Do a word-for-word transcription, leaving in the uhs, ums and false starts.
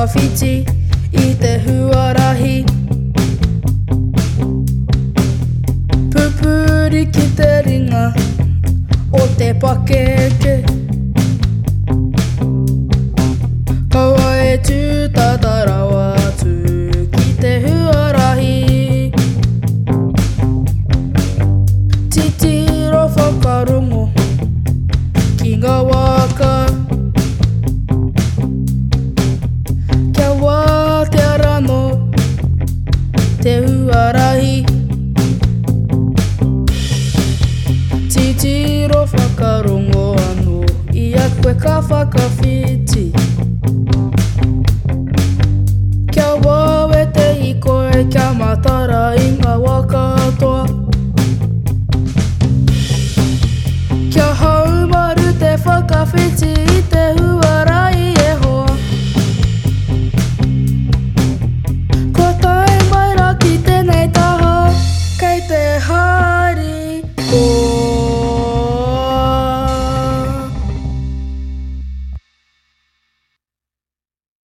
whakawhiti i te huarahi. Pupuri ki te ringa o te pakeke. Kaua e tūtatarawa atu ki te huarahi. Titiro whakarongo ki ngā waka. Kia wā te arano te huarahi. Titiro whakarongo anō i a koe ka whakawhiti.